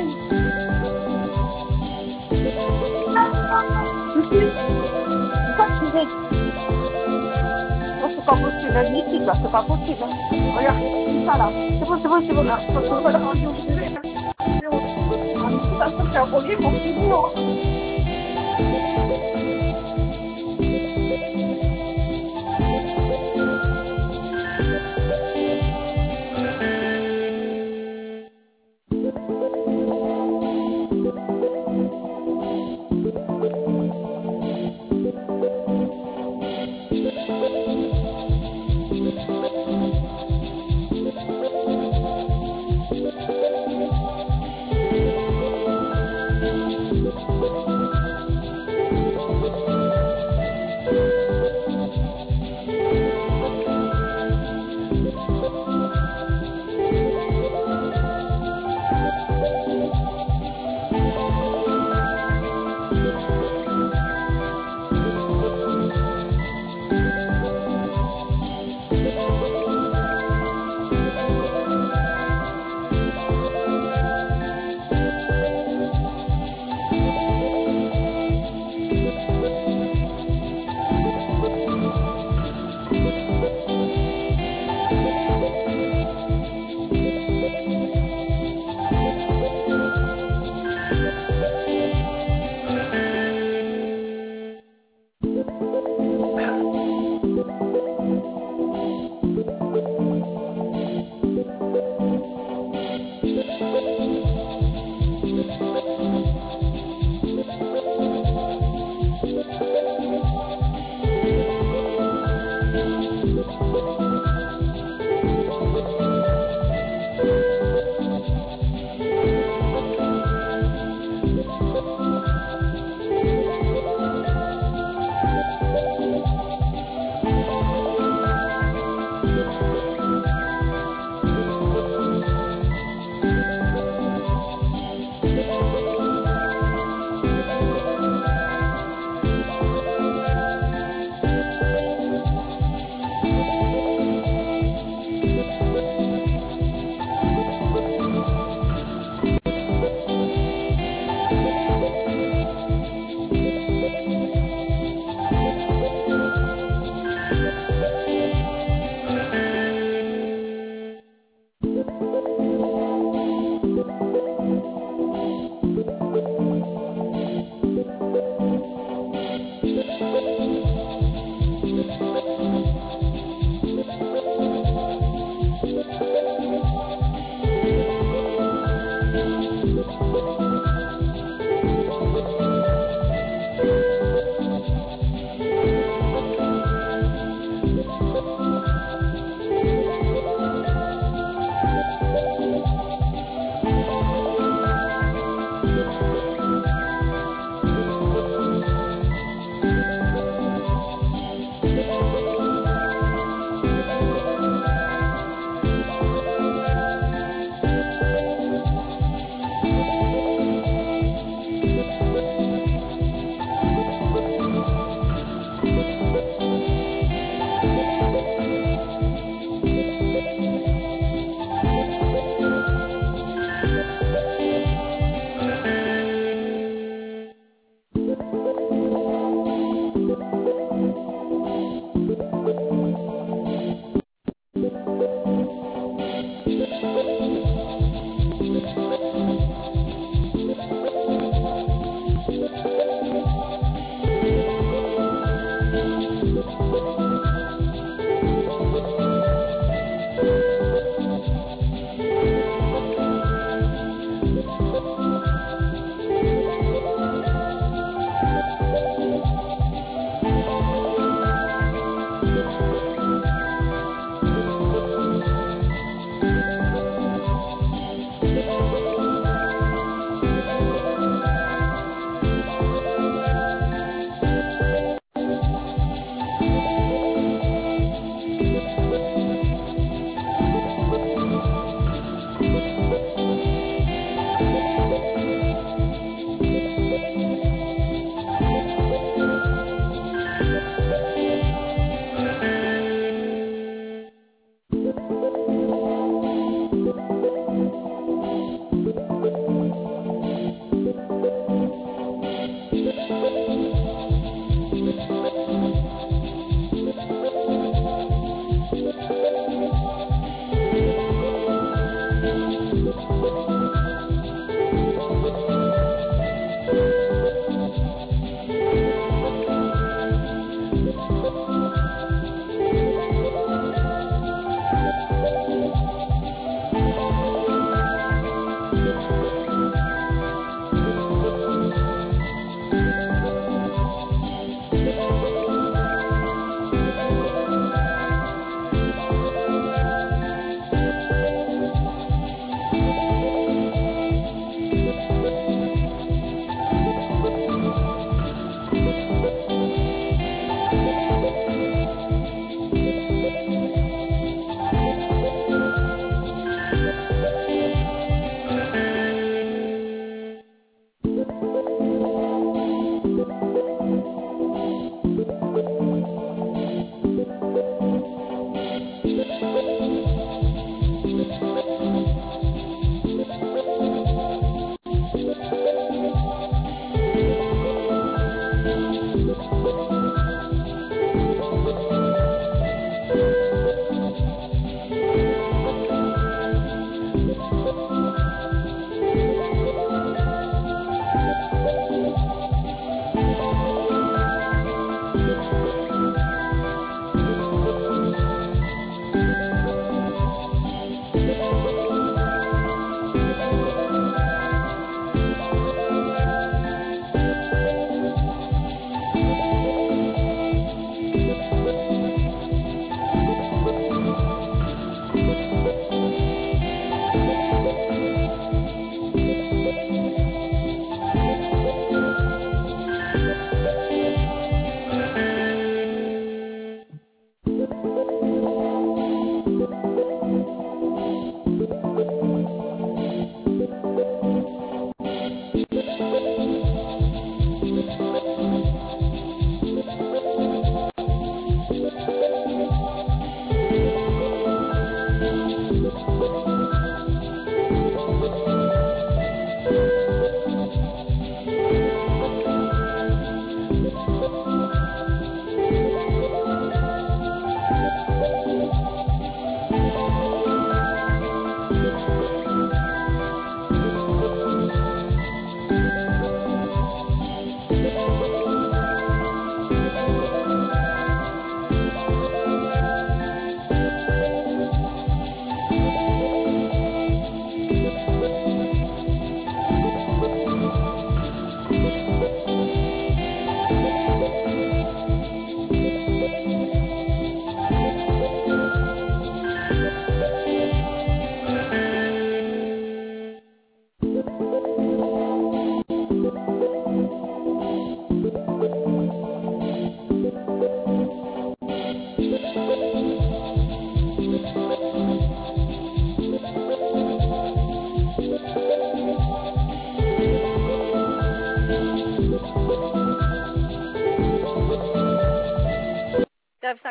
C'est pas possible, admissible, là, c'est pas possible. Regarde, c'est ça là. C'est bon, là. On va le rendre au musée, là. C'est bon. Ça, c'est un premier pour finir.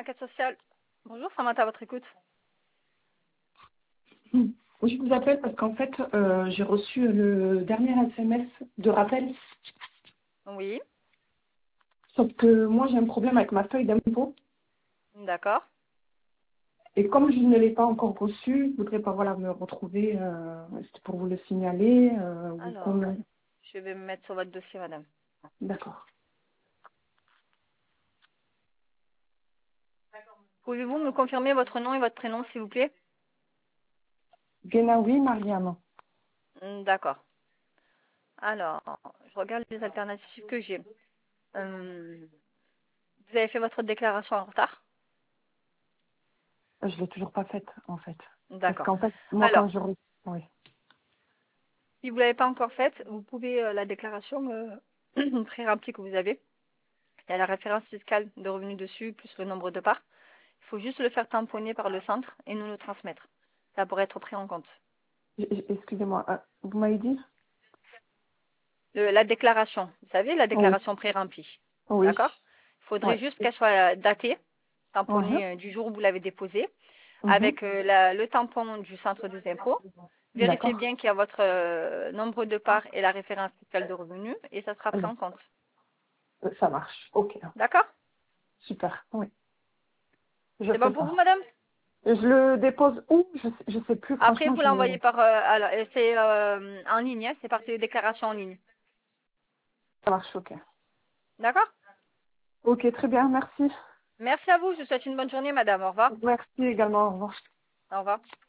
l'enquête sociale. Bonjour, Samantha, à votre écoute. Oui, je vous appelle parce qu'en fait, j'ai reçu le dernier SMS de rappel. Oui, Sauf que moi, j'ai un problème avec ma feuille d'impôt. d'accord. Et comme je ne l'ai pas encore reçue, je voudrais pas me retrouver. C'était pour vous le signaler. Ou Alors, qu'on... je vais me mettre sur votre dossier, madame. D'accord. Pouvez-vous me confirmer votre nom et votre prénom, s'il vous plaît? Genaoui Mariam. D'accord. Alors, je regarde les alternatives que j'ai. Vous avez fait votre déclaration en retard? Je l'ai toujours pas faite, en fait. Parce D'accord. qu'en fait, moi, Alors, quand je... Oui. si vous ne l'avez pas encore faite, vous pouvez la déclaration pré-remplie que vous avez. Il y a la référence fiscale de revenus dessus, plus le nombre de parts. Il faut juste le faire tamponner par le centre et nous le transmettre. Ça pourrait être pris en compte. Excusez-moi, vous m'avez dit? La déclaration, vous savez, la Oui. déclaration pré-remplie. Oui. D'accord? Il faudrait Ouais. juste qu'elle soit datée, Mhm. tamponnée du jour où vous l'avez déposée, Mhm. avec le tampon du centre des impôts. Vérifiez D'accord. bien qu'il y a votre nombre de parts et la référence fiscale de revenus et ça sera pris en compte. Ça marche. Ok. D'accord? Super. Oui. Je C'est fais bon pour vous, ça. madame? Et je le dépose où? Je sais plus, Après, franchement, vous l'envoyez par... alors, c'est en ligne, hein, c'est par déclaration en ligne. ça marche, ok. D'accord? Ok, très bien, merci. Merci à vous. Je vous souhaite une bonne journée, madame. Au revoir. Merci également, au revoir. Au revoir.